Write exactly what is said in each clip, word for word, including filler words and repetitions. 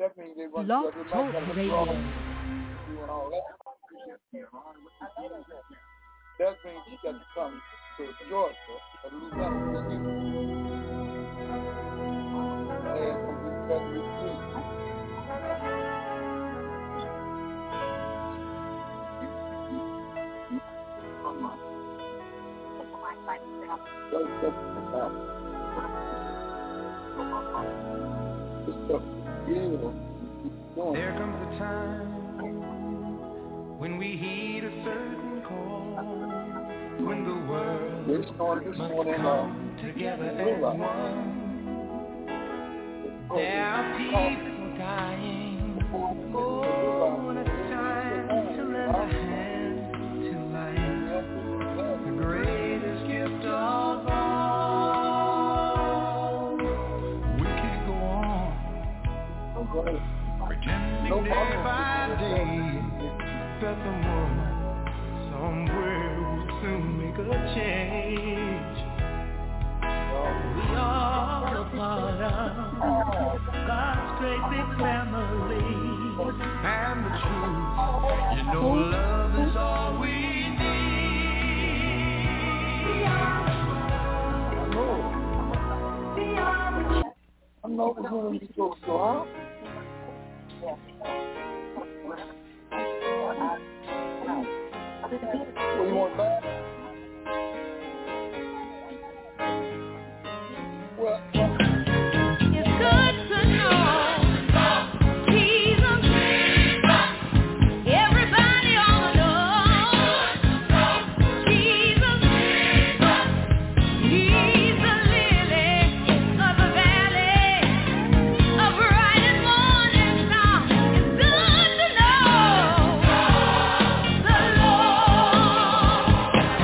That means they want Blog to Talk Radio. doing all that. That means you got to come to Georgia or Louisiana. And we got to retreat. There comes a time when we heed a certain call, when the world must come together as one. There are people dying. Oh, when it's time to lend a hand to life, the greatest gift of all. We can't go on pretending day by day that the moment somewhere will soon make a change. We are a part of God's great big family, and the truth, you know, love is all we need. I know it's going to be so strong. What do you want back? Well, it's good to know Jesus. Everybody ought to know Jesus. He's the lily of the valley, a bright and morning star. It's good to know the Lord.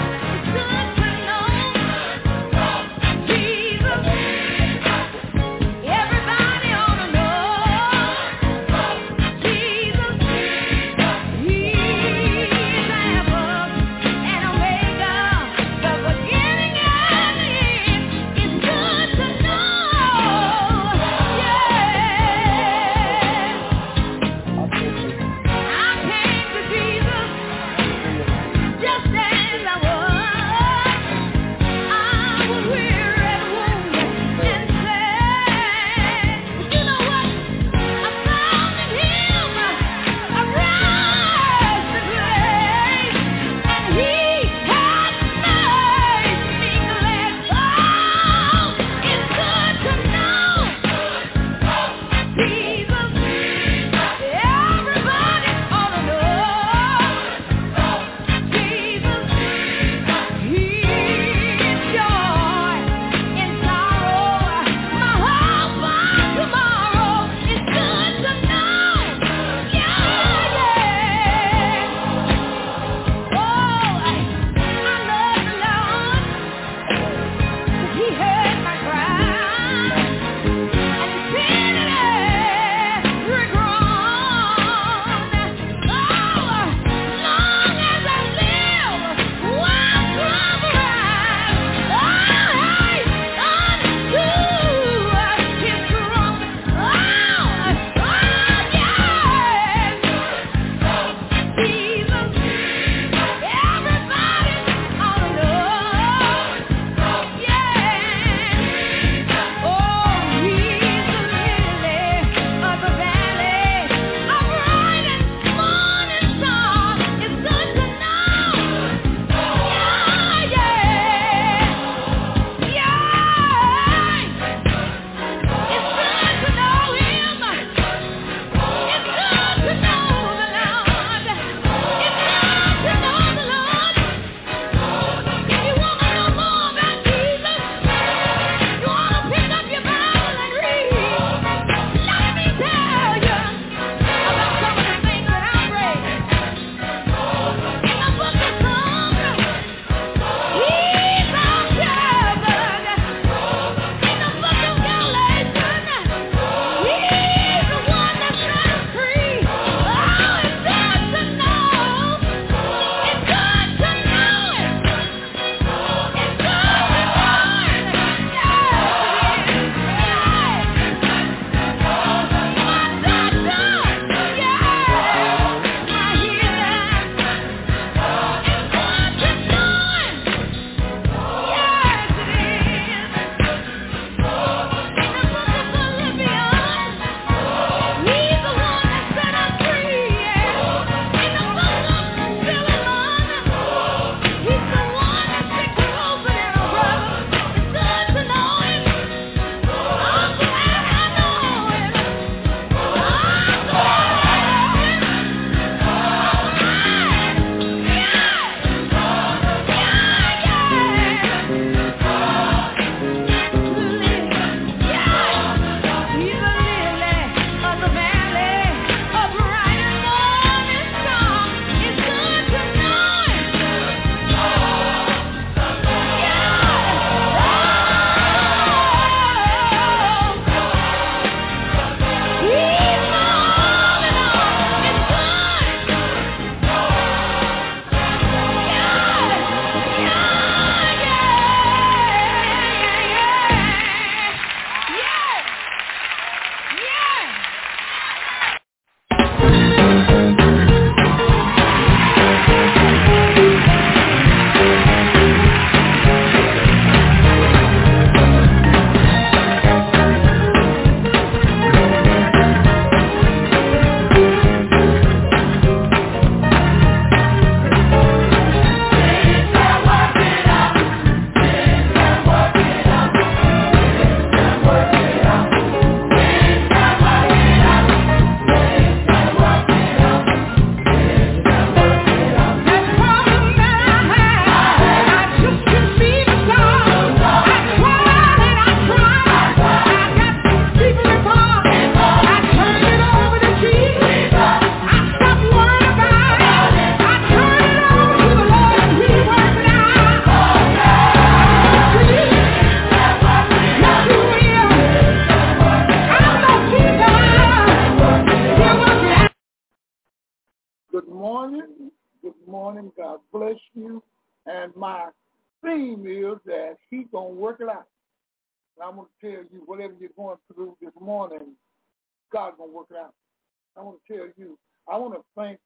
morning. Good morning. God bless you. And my theme is that He's going to work it out. And I'm going to tell you, whatever you're going through this morning, God's going to work it out. I want to tell you, I want to thank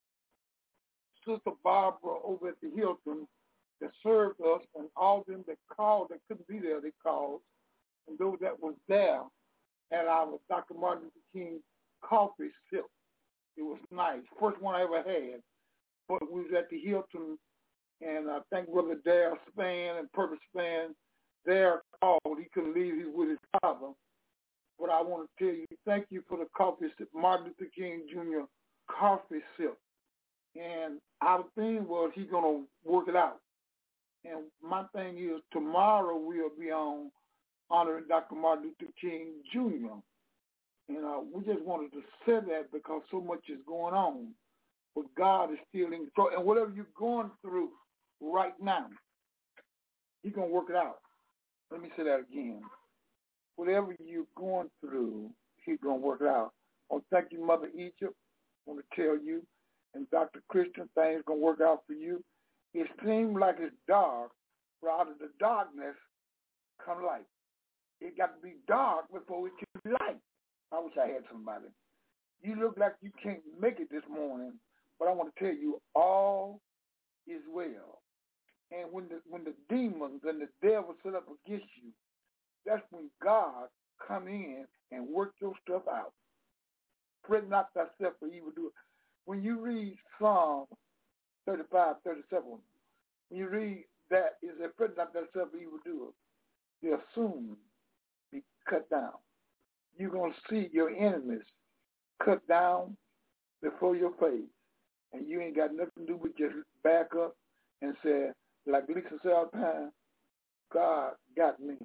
Sister Barbara over at the Hilton that served us, and all of them that called that couldn't be there, they called. And those that was there at our Doctor Martin Luther King coffee sip. It was nice. First one I ever had. But we was at the Hilton, and I think Brother Dare Span and Purpose Span there called. He couldn't leave. He was with his father. But I want to tell you, thank you for the coffee sip, Martin Luther King Junior coffee sip. And our thing was he's going to work it out. And my thing is tomorrow we'll be on honoring Doctor Martin Luther King Junior And uh, we just wanted to say that because so much is going on. But God is still in control. And whatever you're going through right now, He's going to work it out. Let me say that again. Whatever you're going through, He's going to work it out. I want to thank you, Mother Egypt. I want to tell you, and Doctor Christian, things going to work out for you. It seems like it's dark, but out of the darkness come light. It got to be dark before it can be light. I wish I had somebody. You look like you can't make it this morning, but I want to tell you, all is well. And when the when the demons and the devil set up against you, that's when God come in and work your stuff out. Fret not thyself for evildoer. When you read Psalm thirty-five, thirty-seven, when you read that, it says, fret not thyself for evildoer. They'll soon be cut down. You're going to see your enemies cut down before your face. And you ain't got nothing to do but just back up and say, like Lisa said all the time, God got me.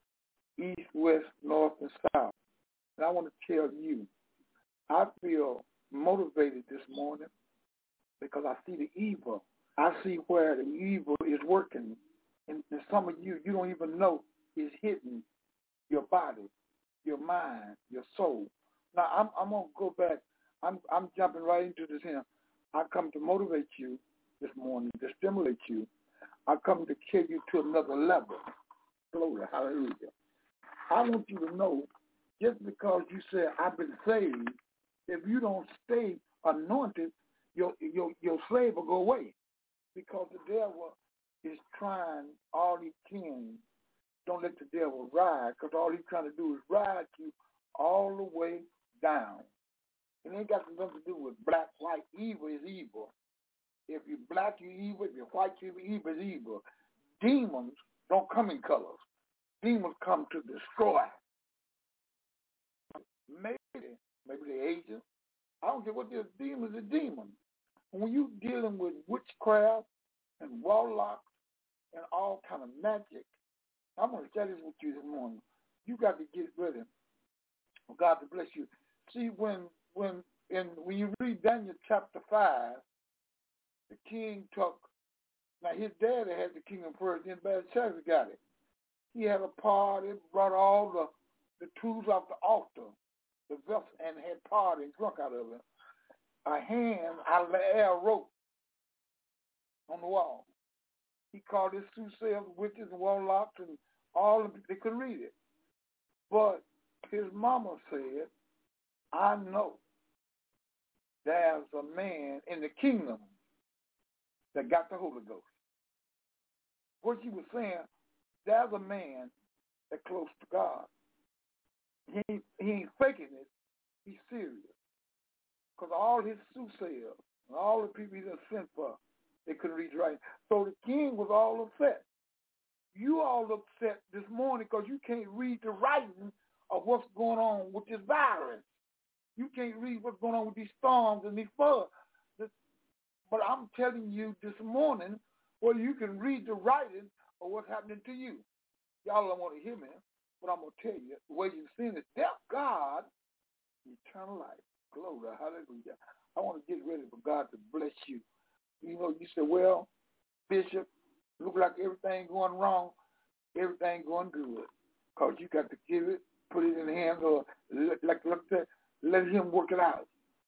East, west, north, and south. And I want to tell you, I feel motivated this morning because I see the evil. I see where the evil is working. And, and some of you, you don't even know is hitting your body, your mind, your soul. Now, I'm, I'm going to go back. I'm, I'm jumping right into this here. I come to motivate you this morning, to stimulate you. I come to carry you to another level. Glory, hallelujah. I want you to know, just because you say, I've been saved, if you don't stay anointed, your, your, your slave will go away. Because the devil is trying all he can. Don't let the devil ride, because all he's trying to do is ride you all the way down. It ain't got nothing to do with black, white. Evil is evil. If you're black, you're evil. If you're white, you're evil is evil. Demons don't come in colors. Demons come to destroy. Maybe, maybe they're agents. I don't care what they're. Demons are demons. When you're dealing with witchcraft and warlocks and all kind of magic, I'm going to share this with you this morning. You got to get ready for God to bless you. See, when when in when you read Daniel chapter five, the king took, now his daddy had the kingdom first, then Belshazzar got it. He had a party, brought all the, the tools off the altar, the vessel, and had party and drunk out of it. A hand out of the air wrote on the wall. He called his soothsayers, witches, and warlocks, and all of it. They couldn't read it. But his mama said, I know there's a man in the kingdom that got the Holy Ghost. What she was saying, there's a man that's close to God. He ain't, he ain't faking it. He's serious. Because all his soothsayers and all the people he done sent for, they couldn't read right. So the king was all upset. You all upset this morning because you can't read the writing of what's going on with this virus. You can't read what's going on with these storms and these floods. But I'm telling you this morning, well, you can read the writing of what's happening to you. Y'all don't want to hear me, but I'm going to tell you, the way you've seen it, death, God, eternal life. Glory, hallelujah. I want to get ready for God to bless you. You know, you say, well, Bishop, look like everything going wrong, everything going good. Because you got to give it, put it in the hands of, like, like that, let him work it out.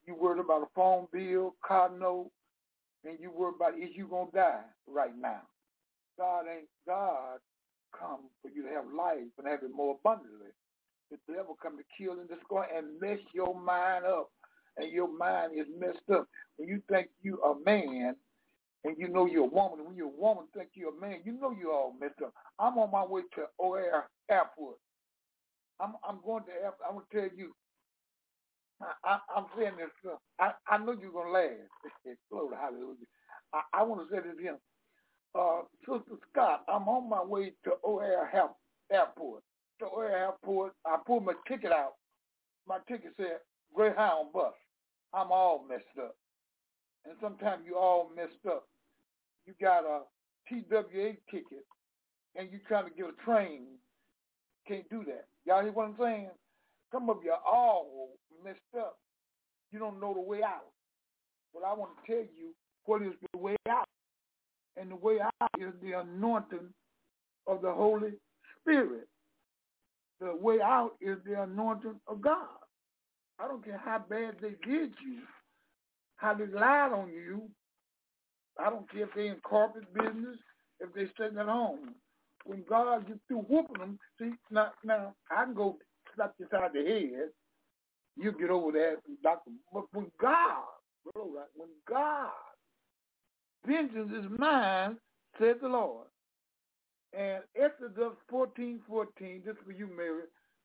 You worried about a phone bill, car note, and you worried about is you gonna die right now. God ain't God come for you to have life and have it more abundantly. The devil come to kill and destroy and mess your mind up, and your mind is messed up. When you think you a man and you know you're a woman, and when you're a woman think you're a man, you know you're all messed up. I'm on my way to O'Hare Airport. I'm I'm going to airport. I'm gonna tell you. I, I, I'm saying this. Uh, I I know you're gonna laugh. Glory, hallelujah. I, I want to say this to him. Uh, Sister Scott, I'm on my way to O'Hare Airport. To O'Hare Airport, I pulled my ticket out. My ticket said Greyhound bus. I'm all messed up. And sometimes you all messed up. You got a T W A ticket, and you trying to get a train. Can't do that. Y'all hear what I'm saying? Some of you are all messed up. You don't know the way out. But I want to tell you what is the way out. And the way out is the anointing of the Holy Spirit. The way out is the anointing of God. I don't care how bad they did you, how they lied on you. I don't care if they're in corporate business, if they're sitting at home. When God gets through whooping them, see, now, now I can go slap you side the head. You get over that, doctor. But when God, when God, vengeance is mine, said the Lord. And Exodus fourteen fourteen, this is for you, Mary.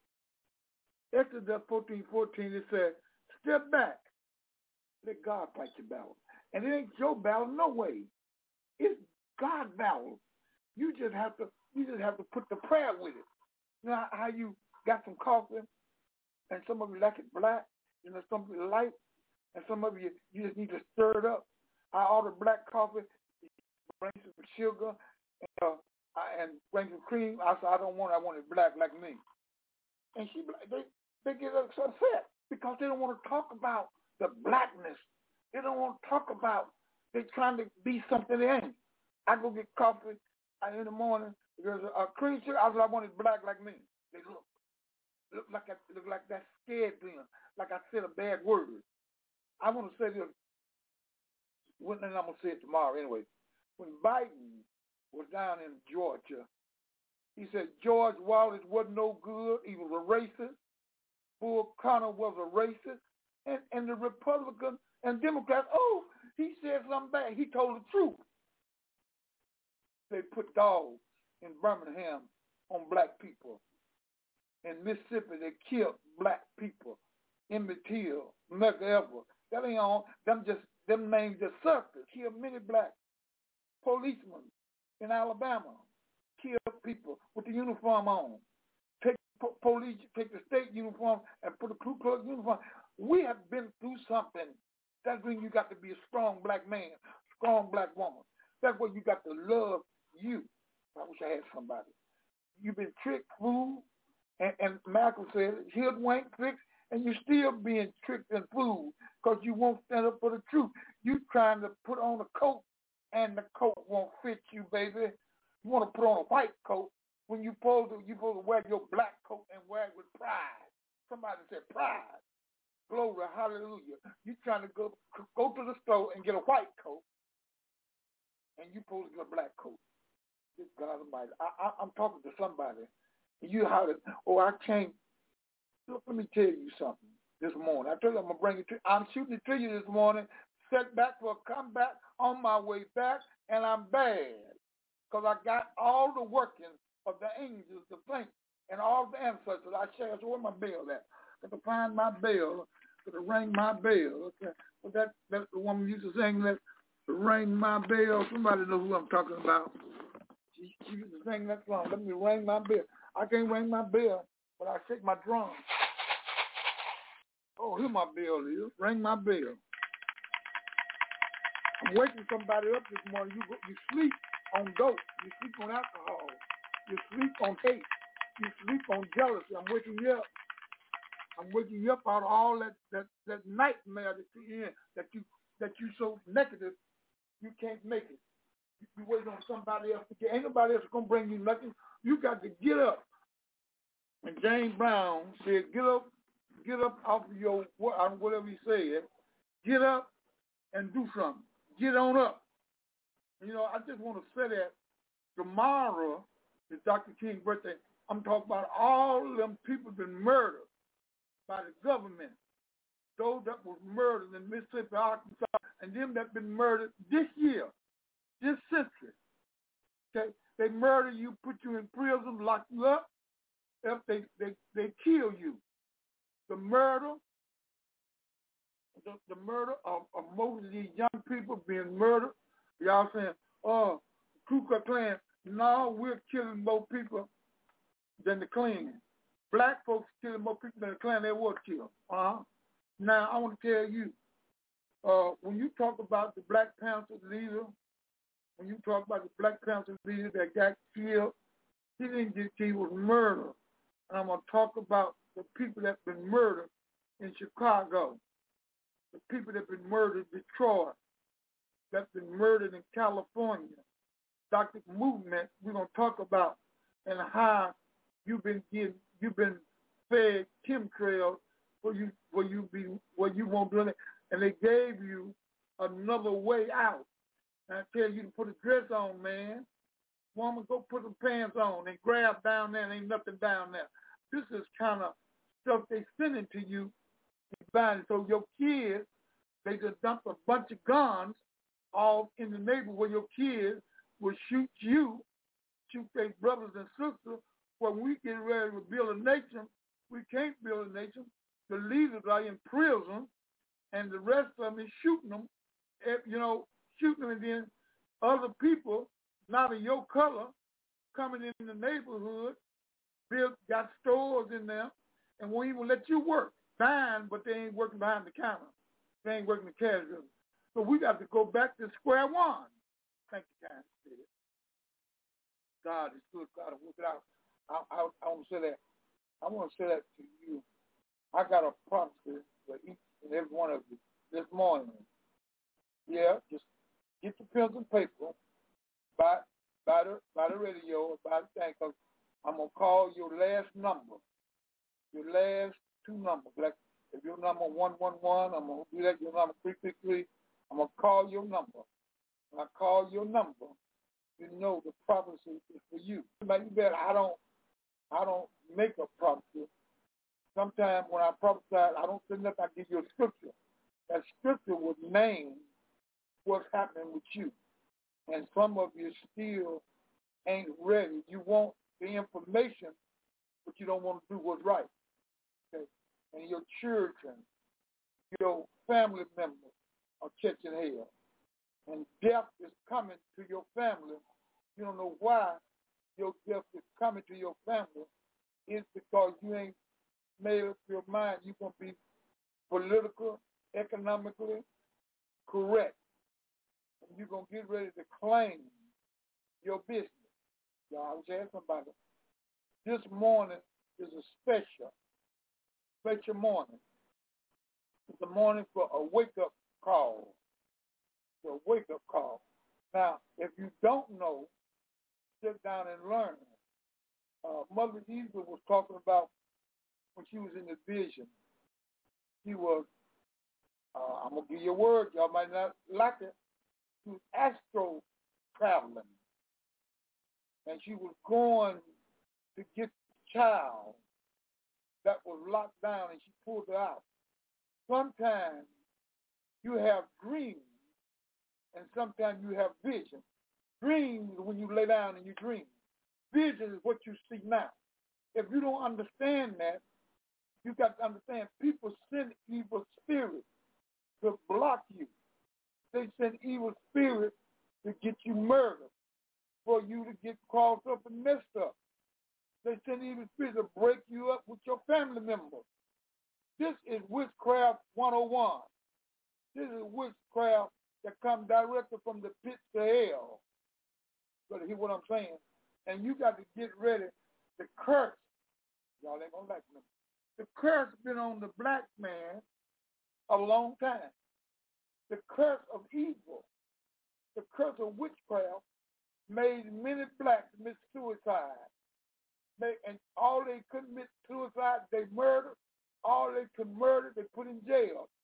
Exodus fourteen fourteen, it says, step back. Let God fight your battle. And it ain't your battle, no way. It's God's battle. You just have to, you just have to put the prayer with it. You know how you got some coffee, and some of you like it black, you know, some of you light, and some of you, you just need to stir it up. I ordered black coffee, bring some sugar, and, uh, and bring some cream. I said, I don't want it, I want it black like me. And she, they, they get upset because they don't want to talk about the blackness. They don't want to talk about, they're trying to be something they ain't. I go get coffee in the morning, there's a, a cream sugar, I said, I want it black like me. They look. Look like I, look like that scared them, like I said a bad word. I want to say this, and I'm going to say it tomorrow anyway. When Biden was down in Georgia, he said George Wallace wasn't no good. He was a racist. Bull Connor was a racist. And, and the Republicans and Democrats, oh, he said something bad. He told the truth. They put dogs in Birmingham on black people. In Mississippi, they killed black people. Emmett Till, Medgar Evers. That ain't on. Them just them names just surfaced. Killed many black policemen in Alabama. Killed people with the uniform on. Take po- police, take the state uniform and put a Ku Klux uniform. We have been through something. That's when you got to be a strong black man, strong black woman. That's when you got to love you. I wish I had somebody. You've been tricked, fooled. And, and Malcolm said, hoodwinked, tricked, and you're still being tricked and fooled because you won't stand up for the truth. You trying to put on a coat, and the coat won't fit you, baby. You want to put on a white coat when you supposed to, you supposed to wear your black coat and wear it with pride. Somebody said pride. Glory, hallelujah. You trying to go go to the store and get a white coat, and you supposed to get a black coat. Good God Almighty. I, I, I'm talking to somebody. You how to, oh, I can't. Look, let me tell you something this morning. I tell you I'm going to bring it to you. I'm shooting it to you this morning, set back for a comeback on my way back, and I'm bad because I got all the working of the angels to think and all the ancestors. I share, so where my bell at? I got to find my bell, got to ring my bell. Okay. But that, that's the woman used to sing that, ring my bell. Somebody knows who I'm talking about. She, she used to sing that song. Let me ring my bell. I can't ring my bell, but I shake my drum. Oh, here my bell is. Ring my bell. I'm waking somebody up this morning. You you sleep on dope. You sleep on alcohol. You sleep on hate. You sleep on jealousy. I'm waking you up. I'm waking you up out of all that, that, that nightmare that you're in, that you that you so negative you can't make it. You, you waiting on somebody else. Ain't nobody else gonna bring you nothing. You got to get up. And James Brown said, get up, get up off of your, whatever he said, Get up and do something. Get on up. You know, I just want to say that tomorrow is Doctor King's birthday. I'm talking about all of them people been murdered by the government. Those that was murdered in Mississippi, Arkansas, and them that been murdered this year, this century. Okay, they murder you, put you in prison, lock you up. If they they they kill you, the murder, the, the murder of, of most of these young people being murdered. Y'all saying, oh, Ku Klux Klan. No, we're killing more people than the Klan. Black folks killing more people than the Klan they were killed. Uh-huh. Now, I want to tell you, uh, when you talk about the Black Panther leader, when you talk about the Black Panther leader that got killed, he didn't get killed, he was murdered. And I'm going to talk about the people that have been murdered in Chicago, the people that have been murdered in Detroit, that have been murdered in California. Doctor Movement, we're going to talk about and how you've been getting, you've been fed chemtrails where you where you be where you won't do it, and they gave you another way out. And I tell you to put a dress on, man. Woman, go put some pants on and grab down there and ain't nothing down there. This is kind of stuff they sending to you. So your kids, they just dump a bunch of guns all in the neighborhood where your kids will shoot you, shoot their brothers and sisters. When we get ready to build a nation, we can't build a nation. The leaders are in prison, and the rest of them is shooting them, you know, shooting them, and then other people, not of your color, coming in the neighborhood, built, got stores in there, and won't even let you work. Fine, but they ain't working behind the counter. They ain't working the cash register. So we got to go back to square one. Thank you, guys. God is good. God will work it out. I, I, I want to say that. I want to say that to you. I got a prophecy for each and every one of you this morning. Yeah, just get your pencil and paper, by, by, the, by the radio, by the thing, because I'm going to call your last number, your last two numbers. Like if your number one one one, I'm going to do that, your number three three three, I'm going to call your number. When I call your number, you know the prophecy is for you. But you bet I don't, I don't make a prophecy. Sometimes when I prophesy, I don't say nothing. I give you a scripture. That scripture would name what's happening with you. And some of you still ain't ready. You want the information, but you don't want to do what's right. Okay? And your children, your family members are catching hell. And death is coming to your family. You don't know why your death is coming to your family. It's because you ain't made up your mind you're going to be political, economically correct. And you're going to get ready to claim your business. Y'all, I was asking somebody. This morning is a special, special morning. It's a morning for a wake-up call. A wake-up call. Now, if you don't know, sit down and learn. Uh, Mother Eva was talking about when she was in the vision. She was, uh, I'm going to give you a word. Y'all might not like it. She was astro traveling. And she was going to get the child that was locked down, and she pulled her out. Sometimes you have dreams, and sometimes you have vision. Dreams is when you lay down and you dream. Vision is what you see now. If you don't understand that, you got to understand people send evil spirits to block you. They send evil spirits to get you murdered, for you to get crossed up and messed up. They send evil spirits to break you up with your family members. This is witchcraft one oh one. This is witchcraft that comes directly from the pits of hell. But hear what I'm saying? And you got to get ready to curse. Y'all ain't going to like me. The curse been on the black man a long time. The curse of evil, the curse of witchcraft made many blacks commit suicide. They, and all they could commit suicide, they murdered. All they could murder, they put in jail.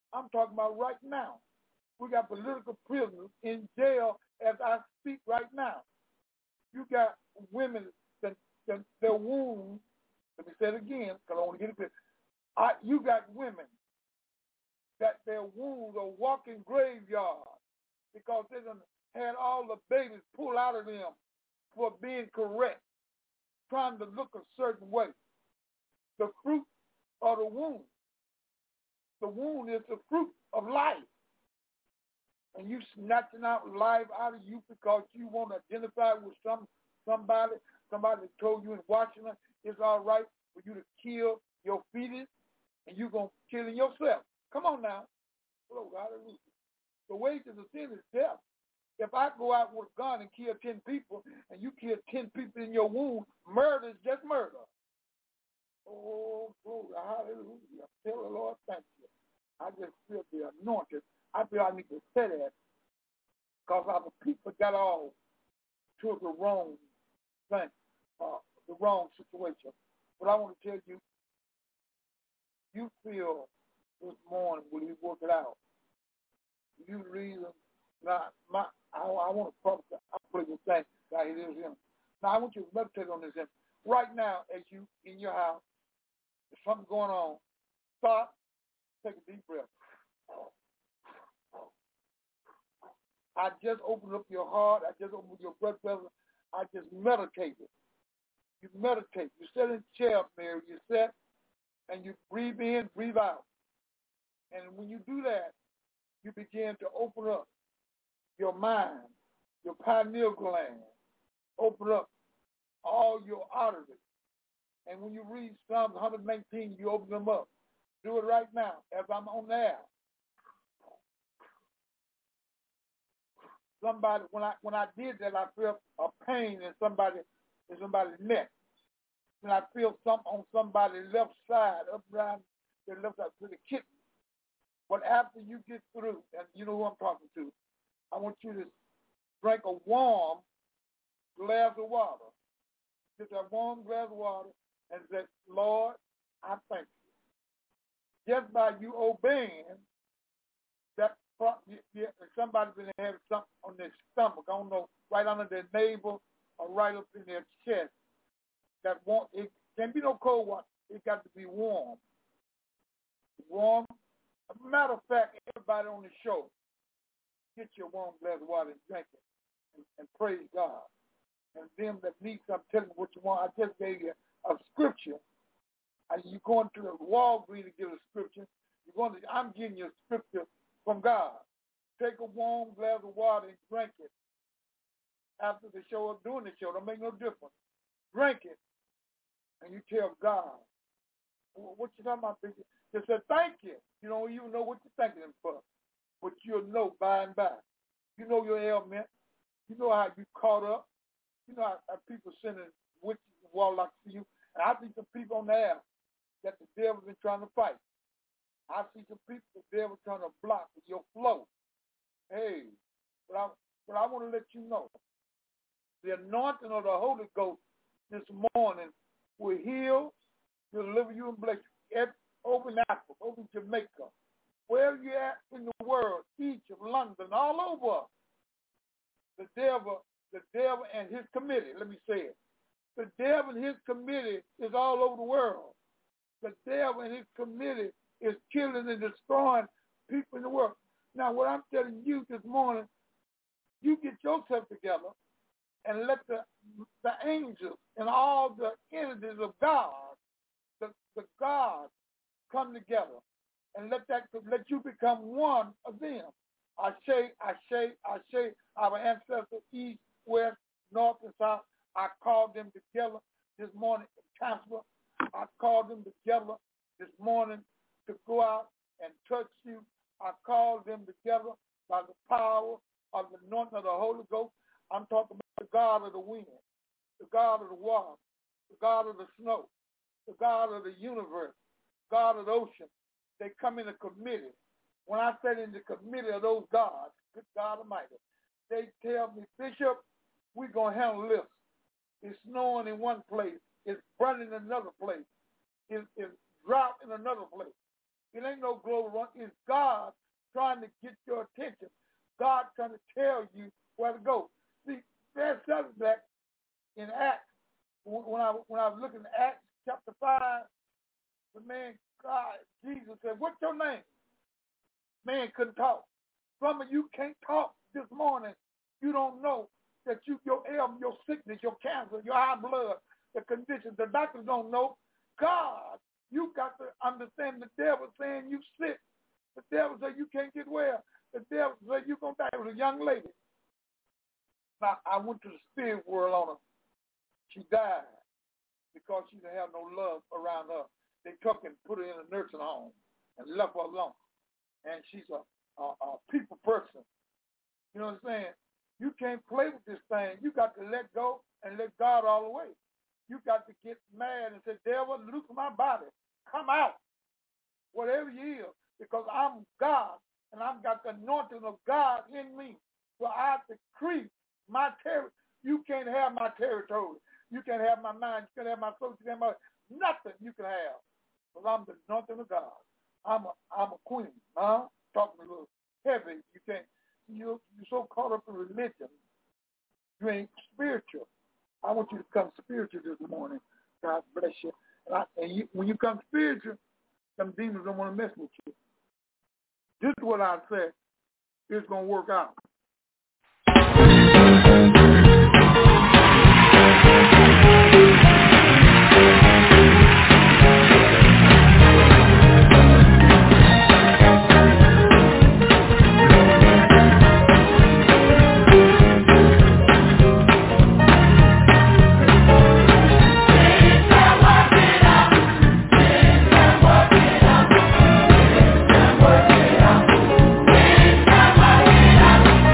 I'm talking about right now. We got political prisoners in jail as I speak right now. You got women that, that their wounds, let me say it again, because I want to get it clear. I, you got women that their wounds are walking graveyards because they done had all the babies pulled out of them for being correct, trying to look a certain way. The fruit of the wound. The wound is the fruit of life. And you snatching out life out of you because you want to identify with some somebody, somebody that told you in Washington it's all right for you to kill your fetus and you're going to kill yourself. Come on now. Hello, hallelujah. The wages of sin is death. If I go out with a gun and kill ten people and you kill ten people in your womb, murder is just murder. Oh, glory, hallelujah. Tell the Lord thank you. I just feel the anointing. I feel I need to say that because our people got all to the wrong thing, uh, the wrong situation. But I want to tell you, you feel this morning when you work it out. You reason, now, my, I, I want to promise, I put this thing, now it is him. Now I want you to meditate on this. Him. Right now, as you in your house, there's something going on, stop, take a deep breath. I just opened up your heart. I just opened your blood vessel. I just meditated. You meditate. You sit in the chair, Mary. You sit and you breathe in, breathe out. And when you do that, you begin to open up your mind, your pineal gland. Open up all your arteries. And when you read Psalms one nineteen, you open them up. Do it right now as I'm on the air. Somebody, when I when I did that, I felt a pain in somebody in somebody's neck. When I feel something on somebody's left side, up around their left side to the kidney. But after you get through, and you know who I'm talking to, I want you to drink a warm glass of water. Just a warm glass of water and say, Lord, I thank you. Just by you obeying, that somebody's been having something on their stomach, I don't know, right under their navel or right up in their chest. That warm, it can't be no cold water. It got to be warm. Warm. As a matter of fact, everybody on the show, get your warm glass of water and drink it and, and praise God. And them that need something, tell them what you want. I just gave you a scripture. And you're going to the Walgreens to get a scripture. You're going to, I'm giving you a scripture from God. Take a warm glass of water and drink it after the show or during the show. Don't make no difference. Drink it, and you tell God, what you talking about? Just say thank you. You don't even know what you're thanking him for, but you'll know by and by. You know your ailment. You know how you caught up. You know how, how people sending witches and warlocks to you. And I see some people on the air that the devil's been trying to fight. I see some people the devil's trying to block your flow. Hey, but I, but I want to let you know, the anointing of the Holy Ghost this morning will heal, deliver you, and bless you. Over in Africa, over in Jamaica, wherever you're at in the world, Egypt, London, all over, the devil, the devil and his committee, let me say it. The devil and his committee is all over the world. The devil and his committee is killing and destroying people in the world. Now, what I'm telling you this morning, you get yourself together and let the, the angels and all the entities of God, the, the God, come together and let that let you become one of them. I say, I say, I say, our ancestors, east, west, north, and south, I called them together this morning in Casper. I called them together this morning to go out and touch you. I called them together by the power of the anointing of the Holy Ghost. I'm talking about the God of the wind, the God of the water, the God of the snow, the God of the universe, God of the ocean. They come in a committee. When I said in the committee of those gods, good God Almighty, they tell me, Bishop, we're going to handle this. It's snowing in one place. It's burning in another place. It's, it's drought in another place. It ain't no global run. It's God trying to get your attention. God trying to tell you where to go. See, there's something that in Acts, when I when I was looking at Acts chapter five, the man, God, Jesus said, "What's your name?" Man couldn't talk. Some of you can't talk this morning. You don't know that you, your ailment, your sickness, your cancer, your high blood, the conditions, the doctors don't know. God, you got to understand the devil saying you sick. The devil said you can't get well. The devil said you're going to die. It was a young lady. Now, I went to the spirit world on her. She died because she didn't have no love around her. They took her and put her in a nursing home and left her alone. And she's a, a, a people person. You know what I'm saying? You can't play with this thing. You got to let go and let God all the way. You got to get mad and say, devil, loose my body. Come out. Whatever you is. Because I'm God and I've got the anointing of God in me. So I decree my territory. You can't have my territory. You can't have my mind. You can't have my soul. You can't have my, nothing you can have. Because I'm the anointing of God. I'm a, I'm a queen. Huh? Talking a little heavy. You can't. You're, you're so caught up in religion. You ain't spiritual. I want you to come spiritual this morning. God bless you. And, I, and you, when you come spiritual, some demons don't want to mess with you. This is what I said. It's going to work out. Work it out.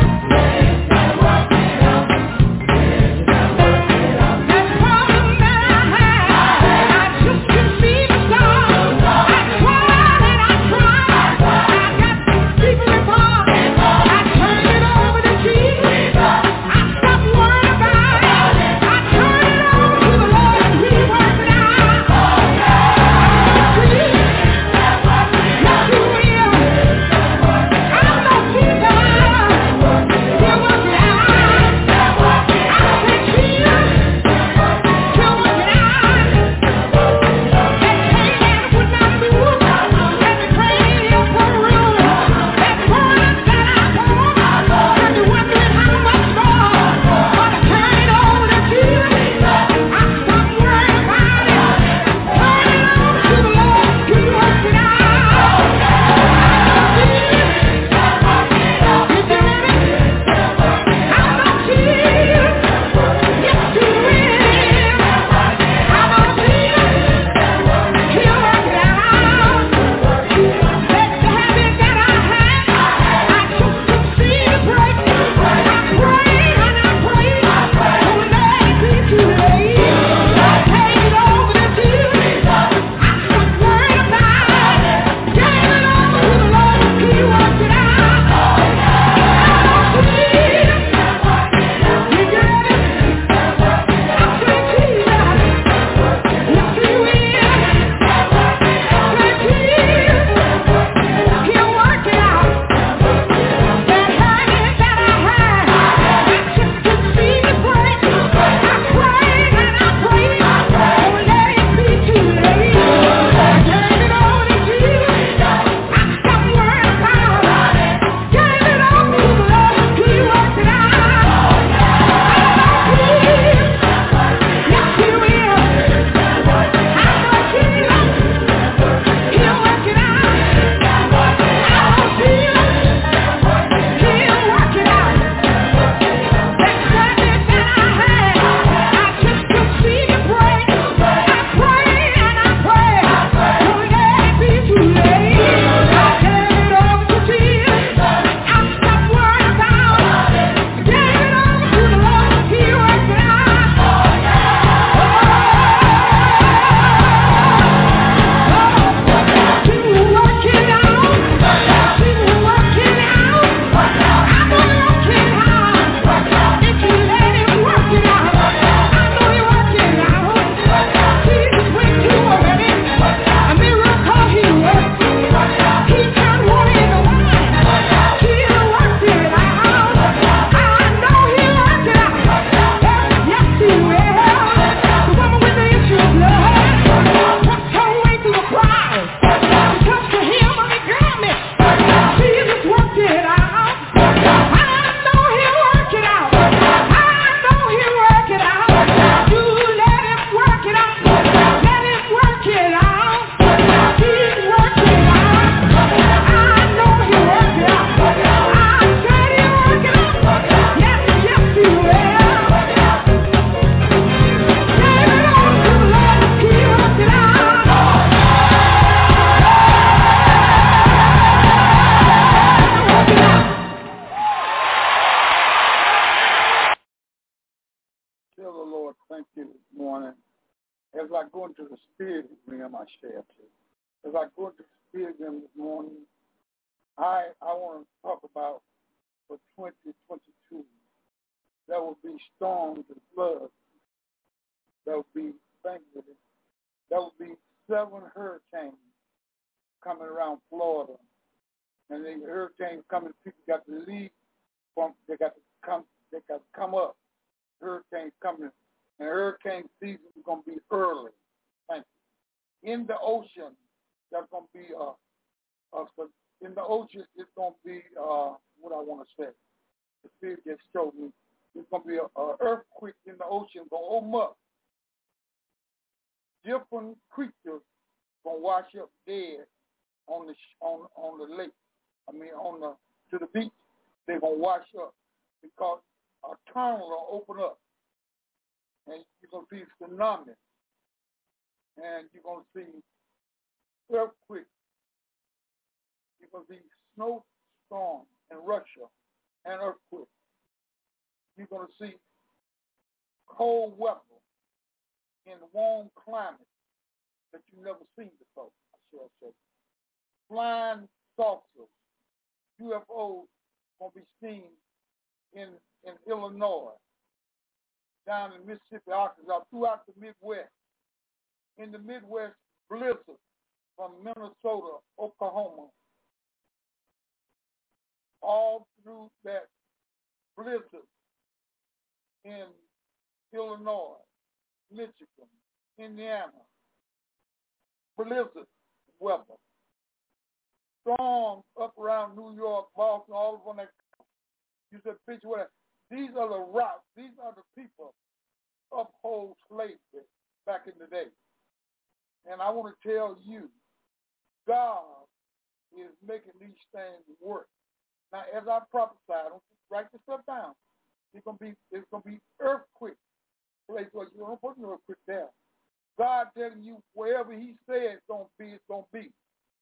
as I go into the spirit realm, I share too. As I go into the spirit realm this morning, I I want to talk about for twenty twenty-two. There will be storms and floods. There will be, thank you, there will be seven hurricanes coming around Florida. And the hurricanes coming, people got to leave from, they got to come, they got to come up. Hurricanes coming, and hurricane season is going to be early. Thank you. In the ocean, there's going to be, uh, uh, in the ocean, it's going to be, uh, what I want to say. The spirit just showed me. There's going to be an earthquake in the ocean going to open up. Different creatures going to wash up dead on the on on the lake. I mean, on the to the beach. They're going to wash up because a tunnel will open up, and you're going to see tsunamis, and you're going to see earthquakes. You're going to see snowstorms in Russia and earthquakes. You're going to see cold weather in warm climate that you've never seen before, I shall say. Flying saucers, U F Os going to be seen in, in Illinois, down in Mississippi, Arkansas, throughout the Midwest. In the Midwest, blizzard from Minnesota, Oklahoma, all through that blizzard in Illinois, Michigan, Indiana, blizzard weather. Storms up around New York, Boston, all over that. You said, picture what? These are the routes. These are the people uphold slavery back in the day. And I want to tell you, God is making these things work. Now, as I prophesy, don't write this stuff down. It's gonna be it's gonna be earthquake. Place where you don't put no earthquake there. God telling you wherever He says it's gonna be, it's gonna be.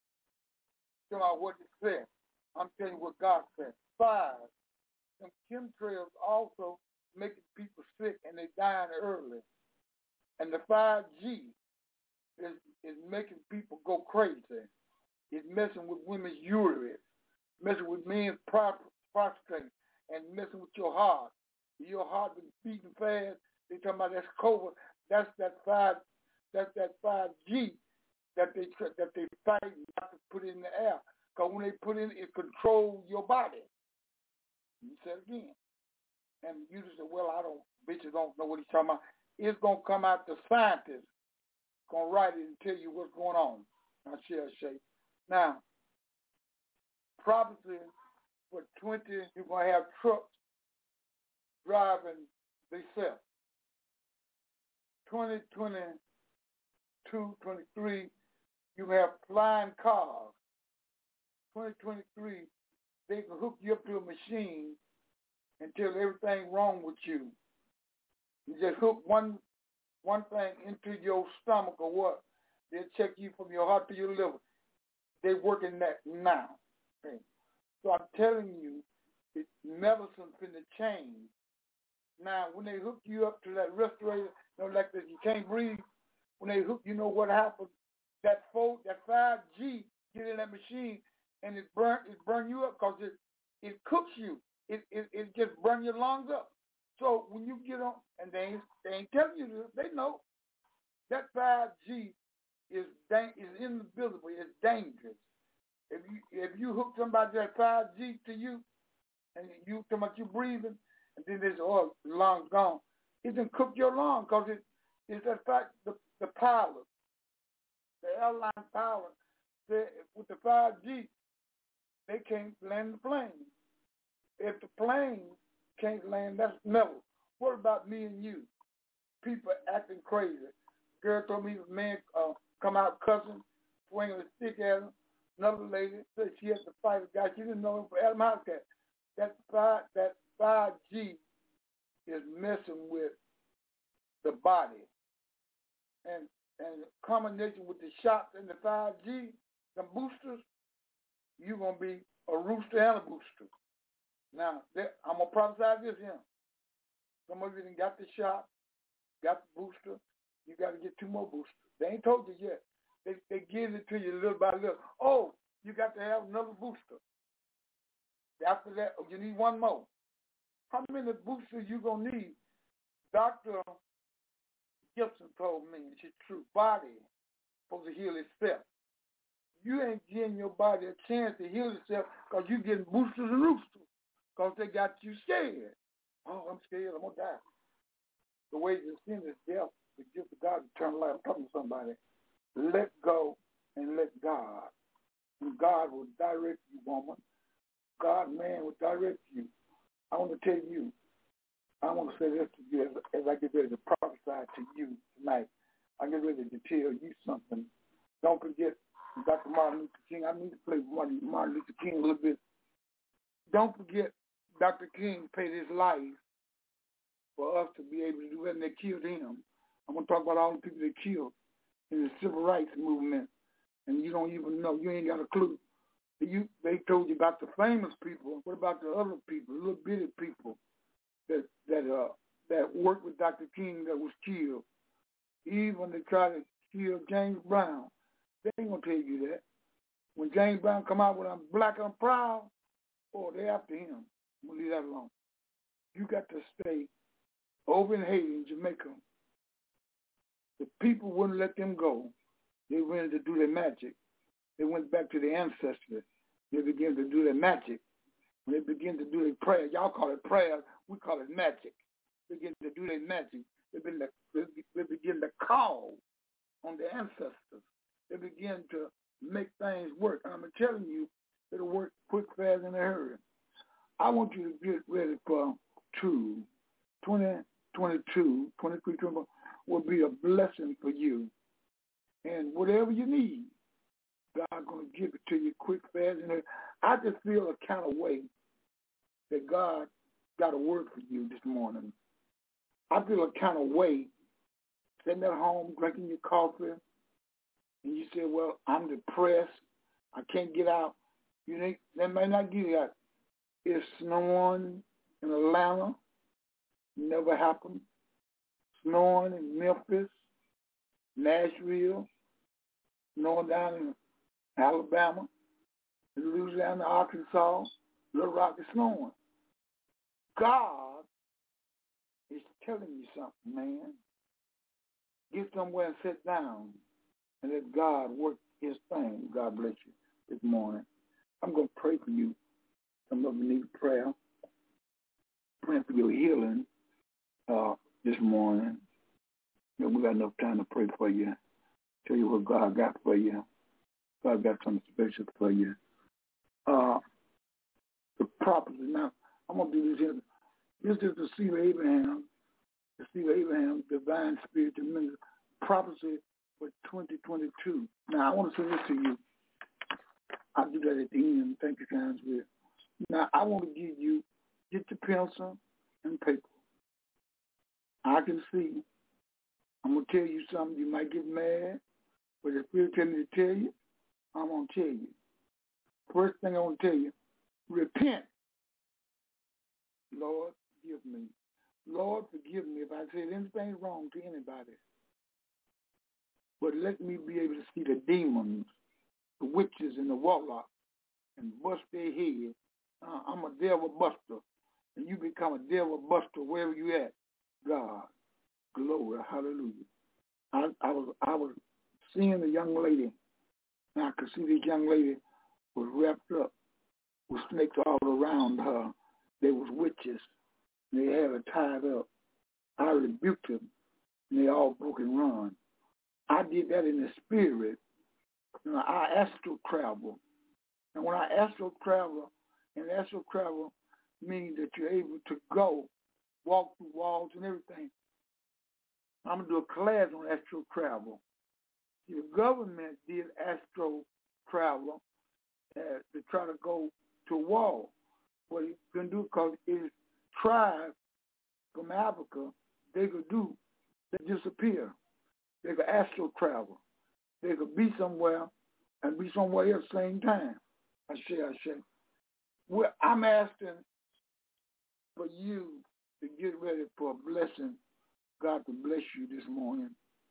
You know what it said. I'm telling you what God said. Five. And chemtrails also making people sick and they dying early. And the five G is is making people go crazy. It's messing with women's uterus, messing with men's prostate, and messing with your heart. Your heart been beating fast. They talking about that's COVID. That's that five. That's that five G that they that they fight not to put in the air. Because when they put in, it controls your body. You said it again. And you just said, well, I don't, bitches don't know what he's talking about. It's going to come out, the scientists going to write it and tell you what's going on. I shall say. Now, probably for twenty, you're going to have trucks driving themselves. twenty twenty-two, twenty-three, you have flying cars. twenty twenty-three, they can hook you up to a machine and tell everything wrong with you. You just hook one one thing into your stomach or what. They'll check you from your heart to your liver. They're working that now. Okay. So I'm telling you, it, medicine's finna change. Now, when they hook you up to that respirator, you know, like this, you can't breathe. When they hook, you know what happens? That four, that five G get in that machine and it burn it burn you up because it it cooks you. It it it just burn your lungs up. So when you get on, and they ain't, they ain't telling you this, they know that five G is da- is invisible. It's dangerous. If you if you hook somebody that five G to you, and you talking about you breathing, and then there's oh lungs gone, it can cook your lungs because it it's that fact the the pilot, the airline pilot, said with the five G, they can't land the plane. If the plane can't land, that's metal. What about me and you? People acting crazy. Girl told me the man uh, come out cussing, swinging a stick at him. Another lady said she had to fight a guy. She didn't know him for Adam House. That five, that five G is messing with the body, and and combination with the shots and the five G, the boosters, you're gonna be a rooster and a booster. Now, I'm going to prophesy this here. Some of you done got the shot, got the booster, You got to get two more boosters. They ain't told you yet. They they give it to you little by little. Oh, you got to have another booster. After that, you need one more. How many boosters you going to need? Doctor Gibson told me, it's true, body supposed to heal itself. You ain't giving your body a chance to heal itself because you getting boosters and roosters because they got you scared. Oh, I'm scared. I'm going to die. The wages of sin is death. The gift of God is eternal life. I'm talking to somebody. Let go and let God. And God will direct you, woman. God, man, will direct you. I want to tell you, I want to say this to you as, as I get ready to prophesy to you tonight. I get ready to tell you something. Don't forget Doctor Martin Luther King. I need to play Martin Luther King a little bit. Don't forget Doctor King paid his life for us to be able to do that, and they killed him. I'm going to talk about all the people they killed in the civil rights movement, and you don't even know. You ain't got a clue. You, they told you about the famous people. What about the other people, the little bitty people that that uh, that worked with Doctor King that was killed? Even they tried to kill James Brown. They ain't going to tell you that. When James Brown come out with I'm black and I'm proud, oh, they after him. I'm going to leave that alone. You got to stay over in Haiti, in Jamaica. The people wouldn't let them go. They wanted to do their magic. They went back to their ancestors. They began to do their magic. When they begin to do their prayer, y'all call it prayer, we call it magic. They begin to do their magic. They begin to, they begin to call on their ancestors. They begin to make things work. And I'm telling you, it'll work quick, fast, and in a hurry. I want you to get ready for two, twenty twenty-two, twenty-three, twenty-four will be a blessing for you. And whatever you need, God's going to give it to you quick, fast, and I just feel a kind of way that God got a word for you this morning. I feel a kind of way sitting at home drinking your coffee, and you say, well, I'm depressed. I can't get out. You think they may not get out. It's snowing in Atlanta. Never happened. Snowing in Memphis, Nashville, snowing down in Alabama, Louisiana, Arkansas, Little Rock is snowing. God is telling you something, man. Get somewhere and sit down and let God work his thing. God bless you this morning. I'm going to pray for you. Some of you need prayer. Praying for your healing uh, this morning. You know, we got enough time to pray for you. Tell you what God got for you. God got something special for you. Uh, the property. Now, I'm going to do this here. This is the seed of Abraham. The seed of Abraham, divine spirit, tremendous prophecy for twenty twenty-two. Now, I want to say this to you. I'll do that at the end. Thank you, Transville. Now, I want to give you, get your pencil and paper. I can see. I'm going to tell you something. You might get mad, but the Spirit tell me to tell you, I'm going to tell you. First thing I want to tell you, repent. Lord, forgive me. Lord, forgive me if I said anything wrong to anybody. But let me be able to see the demons, the witches, and the warlocks and bust their head. Uh, I'm a devil buster, and you become a devil buster wherever you at. God, glory, hallelujah. I, I was I was seeing a young lady, and I could see this young lady was wrapped up with snakes all around her. They was witches. They had her tied up. I rebuked them, and they all broke and run. I did that in the spirit. You know, I astral travel. And when I astral travel, and astral travel means that you're able to go, walk through walls and everything. I'm going to do a class on astral travel. The government did astral travel uh, to try to go to a wall. What you can do, because it's tribes from Africa, they could do, they disappear. They could astral travel. They could be somewhere and be somewhere else at the same time. I say, I say. Well, I'm asking for you to get ready for a blessing. God to bless you this morning.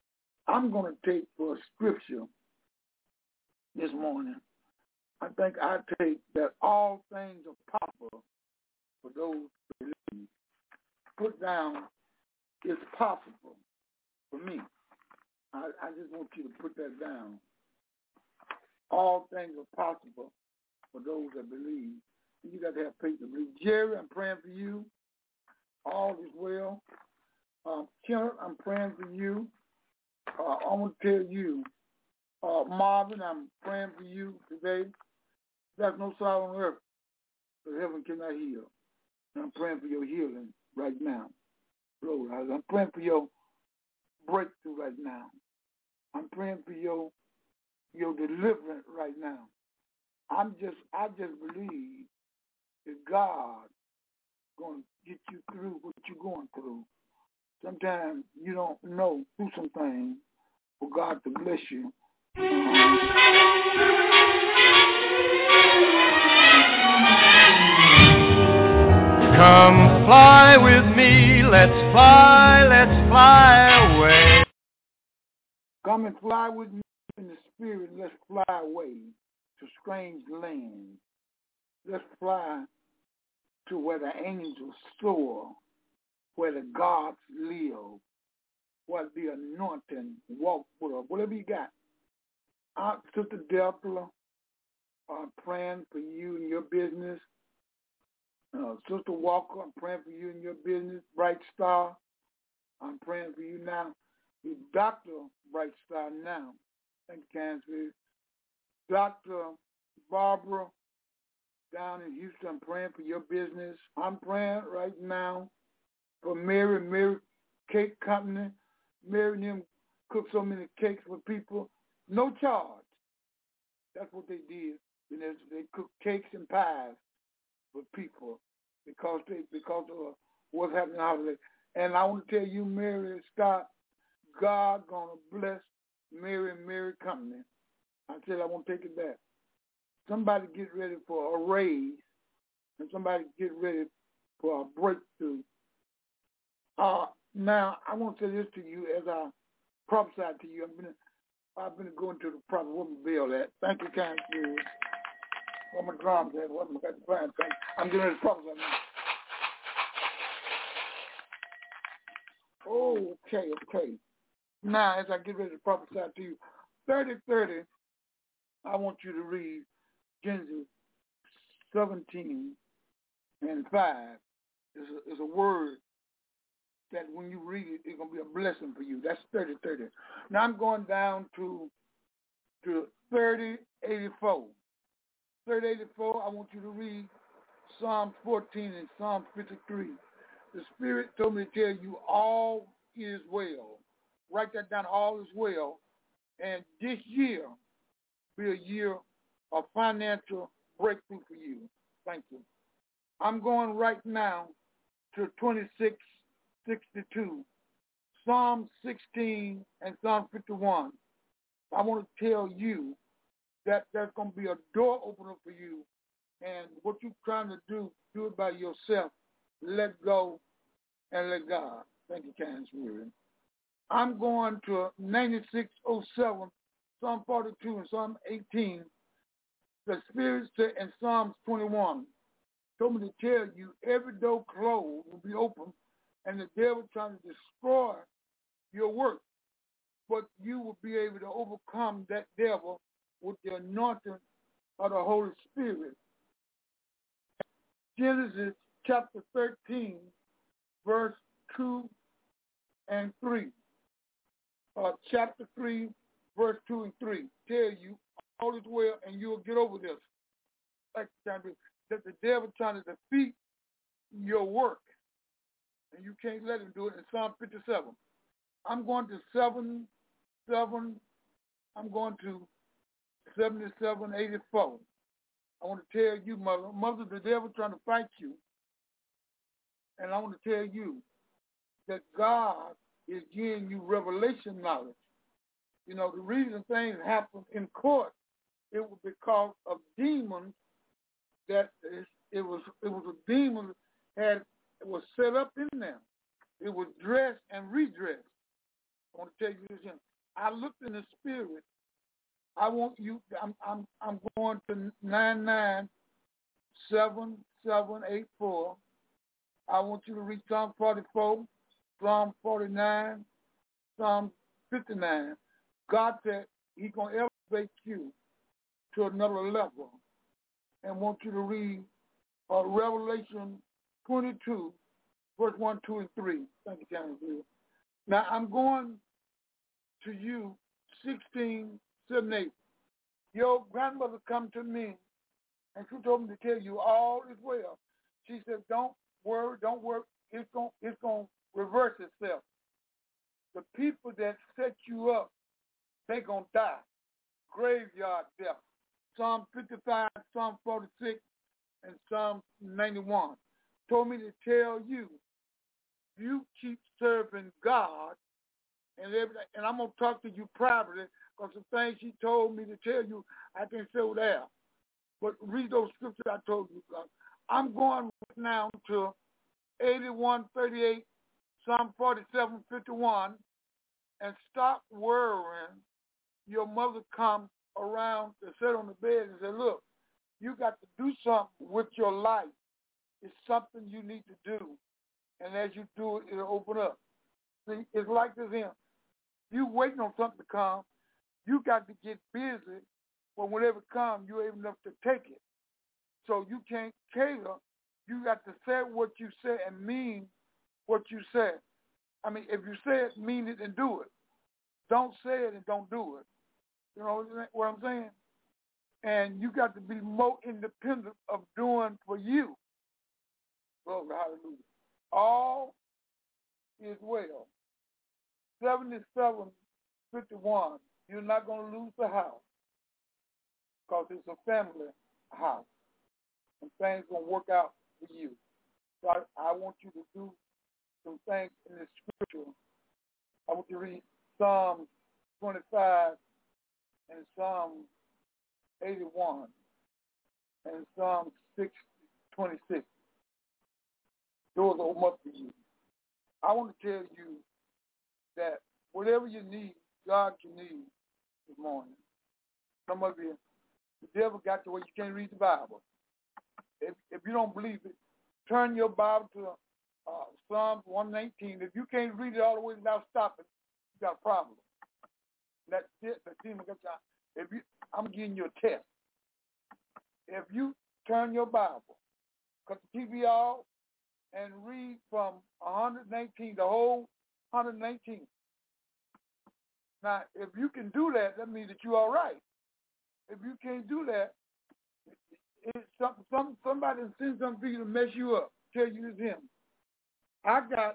I'm going to take for a scripture this morning. I think I take that all things are possible for those who believe. Put down, it's possible for me. I, I just want you to put that down. All things are possible for those that believe. You got to have faith to believe. Jerry, I'm praying for you. All is well. Um, Kenneth, I'm praying for you. Uh, I want to tell you, uh, Marvin, I'm praying for you today. There's no sorrow on earth, but heaven cannot heal. And I'm praying for your healing right now. Lord, I'm praying for your breakthrough right now. I'm praying for your your deliverance right now. I'm just, I just believe that God is going to get you through what you're going through. Sometimes you don't know through some things for God to bless you. Come fly with me, let's fly, let's fly away. Come and fly with me in the spirit, let's fly away to strange lands. Let's fly to where the angels soar, where the gods live, where the anointing walk with us. Whatever you got. Uh, Sister Delta, uh, praying for you and your business. Uh, Sister Walker, I'm praying for you and your business. Bright Star, I'm praying for you now. The Doctor Bright Star now. Thank you, Kansas. Doctor Barbara down in Houston, I'm praying for your business. I'm praying right now for Mary, Mary Cake Company. Mary and them cook so many cakes for people. No charge. That's what they did. And they cook cakes and pies for people because they because of what's happening out there. And I want to tell you, Mary and Scott, God gonna bless Mary and Mary Company. I said I want to take it back. Somebody get ready for a raise, and somebody get ready for a breakthrough. Uh, now I want to say this to you as I prophesy to you. I've been I've been going to the prophet. Where my bell at? Thank you, kind spirit. Where my drums at? Where my fine thing? I'm getting ready to prophesy now. Oh, okay, okay. Now, as I get ready to prophesy to you, thirty thirty, I want you to read Genesis seventeen and five. It's a, it's a word that when you read it, it's going to be a blessing for you. That's thirty thirty. Now I'm going down to to thirty eighty-four. thirty eighty-four, I want you to read Psalm fourteen and Psalm fifty-three. The Spirit told me to tell you all is well. Write that down, all is well. And this year be a year of financial breakthrough for you. Thank you. I'm going right now to twenty-six sixty-two, Psalm sixteen and Psalm fifty-one. I want to tell you that there's going to be a door opener for you. And what you're trying to do, do it by yourself. Let go and let God. Thank you, kind spirit. I'm going to ninety-six oh seven, Psalm forty-two and Psalm eighteen. The Spirit said in Psalms twenty-one, told me to tell you every door closed will be open and the devil trying to destroy your work. But you will be able to overcome that devil with the anointing of the Holy Spirit. Genesis chapter thirteen, verse two and three. Uh, chapter three, verse two and three. Tell you all is well and you'll get over this. Like that the devil trying to defeat your work. And you can't let him do it in Psalm fifty-seven. I'm going to seven, seven, I'm going to seventy-seven eighty-four. I want to tell you, mother, mother, the devil trying to fight you. And I want to tell you that God is giving you revelation knowledge. You know, the reason things happen in court, it was because of demons that is, it was it was a demon had it was set up in them. It was dressed and redressed. I want to tell you this. I looked in the spirit. I want you. I'm I'm I'm going to nine nine seven seven eight four. I want you to read Psalm forty-four, Psalm forty-nine, Psalm fifty-nine. God said He's gonna elevate you to another level, and want you to read uh, Revelation twenty-two, verse one, two, and three. Thank you, Kenneth. Now I'm going to you sixteen, seven, eight. Your grandmother come to me, and she told me to tell you all is well. She said, don't worry, don't worry. It's going it's going to reverse itself. The people that set you up, they going to die. Graveyard death. Psalm fifty-five, Psalm forty-six, and Psalm ninety-one. Told me to tell you, you keep serving God, and everything. And I'm going to talk to you privately, because the things she told me to tell you, I can say there. But read those scriptures I told you. I'm going right now to eighty-one thirty-eight, Psalm forty-seven fifty-one, and stop worrying. Your mother come around and sit on the bed and say, look, you got to do something with your life. It's something you need to do. And as you do it, it'll open up. See, it's like this here. You waiting on something to come. You got to get busy. But whenever it comes, you're able enough to take it. So you can't cater. You got to say what you say and mean what you said. I mean, if you say it, mean it and do it. Don't say it and don't do it. You know what I'm saying? And you got to be more independent of doing for you. Glory, hallelujah. All is well. seventy-seven fifty-one. You're not going to lose the house, because it's a family house, and things going to work out for you. So I, I want you to do some things in the scripture. I want you to read Psalm twenty-five and Psalm eighty-one and Psalm six twenty-six. Doors open up for you. I want to tell you that whatever you need, God can need this morning. Some of you, the devil got to where you can't read the Bible. If if you don't believe it, turn your Bible to uh, Psalm one nineteen. If you can't read it all the way without stopping, you got a problem. That's it. That's it. If you, I'm giving you a test. If you turn your Bible, cut the T V off, and read from one nineteen, the whole one nineteen. Now, if you can do that, that means that you're all right. If you can't do that, it's some, some, somebody sends something for you to mess you up, tell you it's him. I got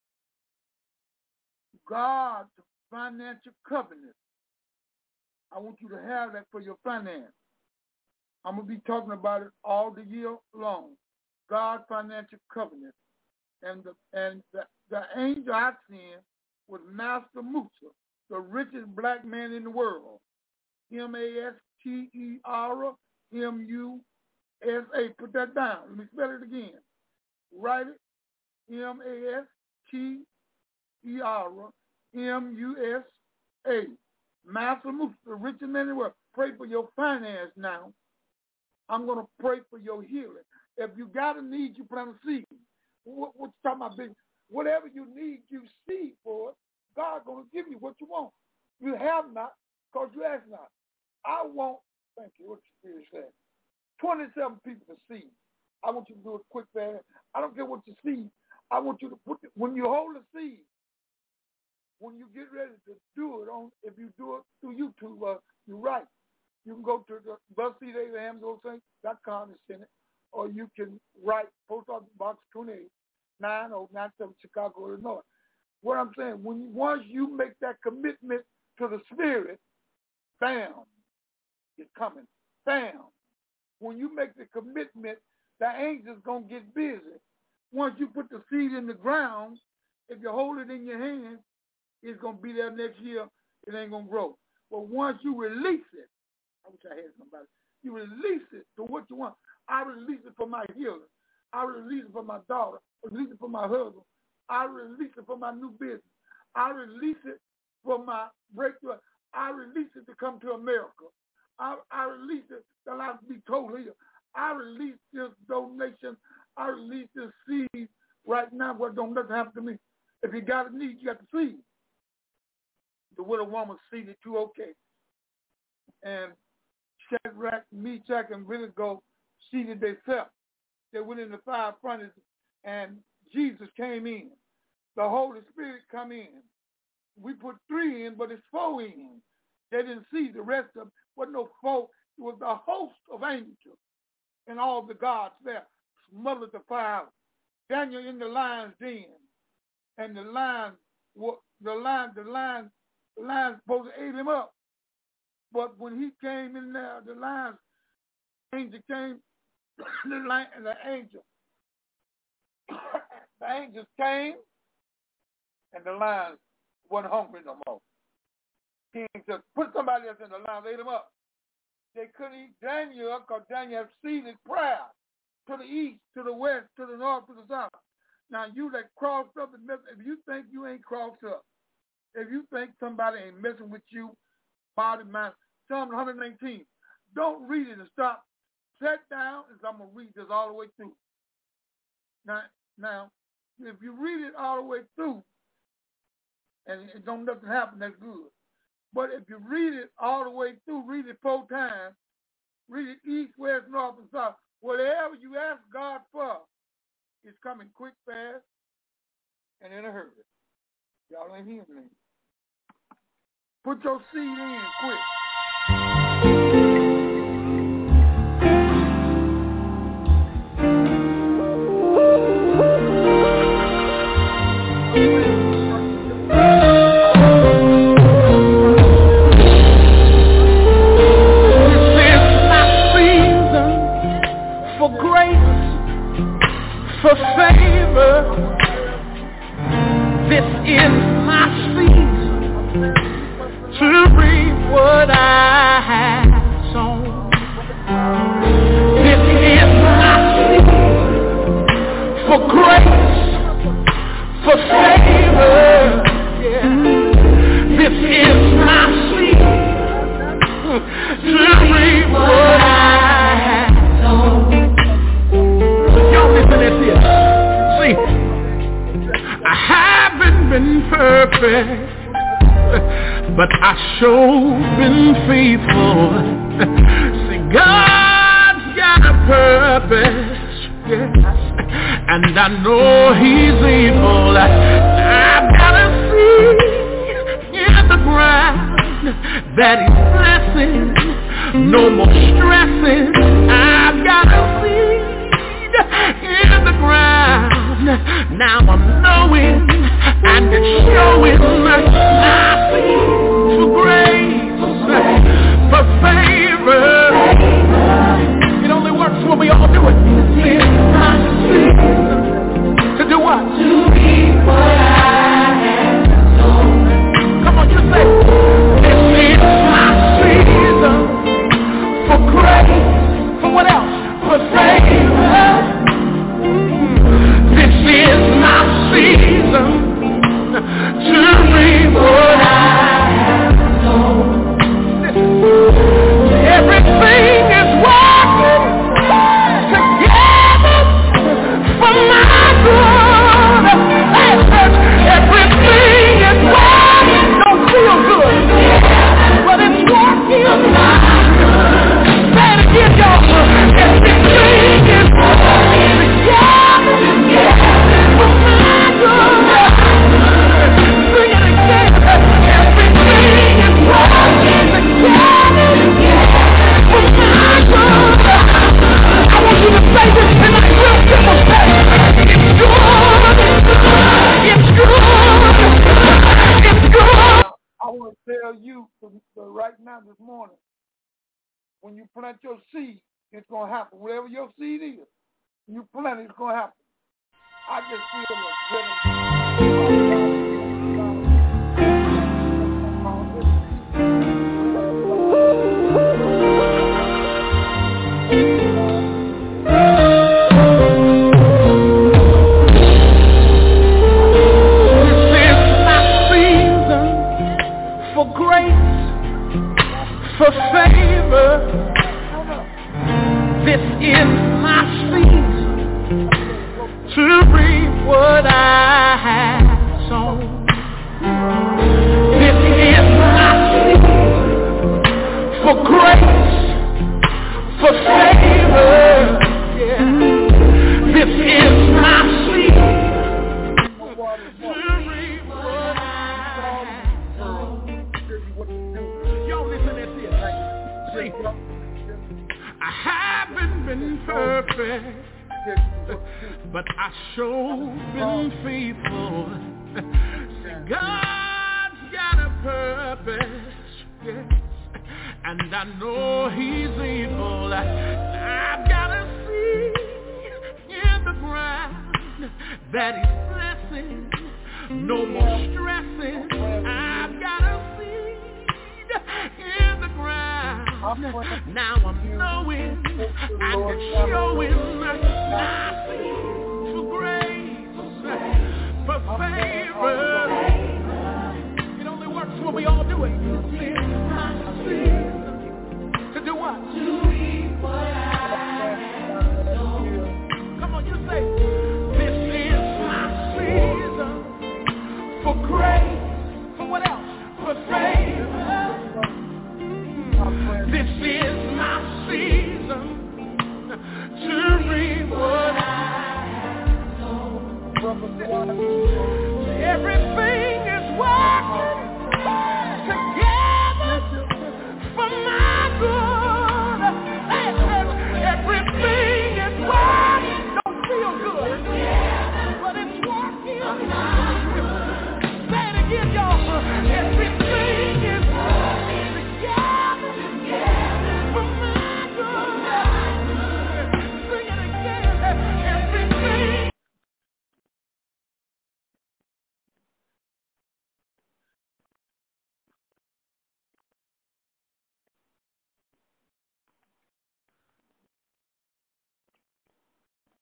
God's financial covenant. I want you to have that for your finance. I'm going to be talking about it all the year long. God's financial covenant. And the and the, the angel I seen was Master Musa, the richest black man in the world. M A S T E R M U S A. Put that down. Let me spell it again. Write it. M A S T E R M U S A. Master Musa, the richest man in the world. Pray for your finance now. I'm going to pray for your healing. If you got a need, you plant a seed. What, what you talking about, big? Whatever you need, you seed for it. God going to give you what you want. You have not, because you ask not. I want, thank you, what your spirit said. twenty-seven people to seed. I want you to do it quick, man. I don't care what you see. I want you to put it, when you hold a seed, when you get ready to do it, on, if you do it through YouTube, uh, you write. You can go to the BuzzFeed Abraham dot com and send it, or you can write Post Office Box twenty-eight, nine oh nine seven, Chicago, Illinois. What I'm saying, when you, once you make that commitment to the Spirit, bam, it's coming. Bam. When you make the commitment, the angel's going to get busy. Once you put the seed in the ground, if you hold it in your hand, it's going to be there next year. It ain't going to grow. But once you release it, I wish I had somebody. You release it to what you want. I release it for my healing. I release it for my daughter. I release it for my husband. I release it for my new business. I release it for my breakthrough. I release it to come to America. I, I release it that I be totally healed. I release this donation. I release this seed right now. What don't nothing happen to me. If you got a need, you got the seed. The widow woman seeded you okay. And Shadrach, Meshach, and Abednego seated themselves. They went in the five furnaces, and Jesus came in. The Holy Spirit come in. We put three in, but it's four in. They didn't see the rest of them. Wasn't no four. It was a host of angels and all the gods there smothered the fire. Daniel in the lion's den, and the lion, the lion, the lion, the lion supposed to eat him up. But when he came in there, the lion angel came. the lion and the angel, the angels came, and the lion wasn't hungry no more. King said, put somebody else in the lion, ate him up. They couldn't eat Daniel because Daniel had seeded prayer to the east, to the west, to the north, to the south. Now you that crossed up, and messed, if you think you ain't crossed up, if you think somebody ain't messing with you, body, mind, Psalm one nineteen, don't read it and stop. Sit down, and I'm going to read this all the way through. Now, now, if you read it all the way through, and it don't nothing happen, that's good. But if you read it all the way through, read it four times, read it east, west, north, and south, whatever you ask God for, it's coming quick, fast, and in a hurry. Y'all ain't hearing me. Put your seed in quick. For favor, this is my season to reap what I have sown. This is my season for grace, for favor. Yeah. This is my season to reap what I have sown. See, I haven't been perfect, but I sure been faithful. See, God's got a purpose, yes, and I know He's able. I've got a seed in the ground that He's blessing, no more stressing. I've got a seed in the ground, now I'm knowing, and it's showing my seed for grace, for favor. It only works when we all do it. To do what? To be what I have sown. Come on, you say, this is my season for grace. For what else? For favor. This is my season to reap what I have sown. Everything is working together for my good. Hey, church, everything is working. Don't feel good, but it's working for my good. Say it again, y'all. Everything is working together. For my good. Sing it again. Everything is working together. For my good. I want you to say this tonight real simple. Say, it's good. It's good. It's good. I want to tell you right now this morning, when you plant your seed, it's going to happen. Whatever your seed is, you plant it, it's going to happen. I just feel it. but I sure been faithful. See, God's got a purpose, yes, and I know He's able. I've got a seed in the ground that He's blessing. No more stressing. I've got a seed in the ground. Now I'm knowing and it's showing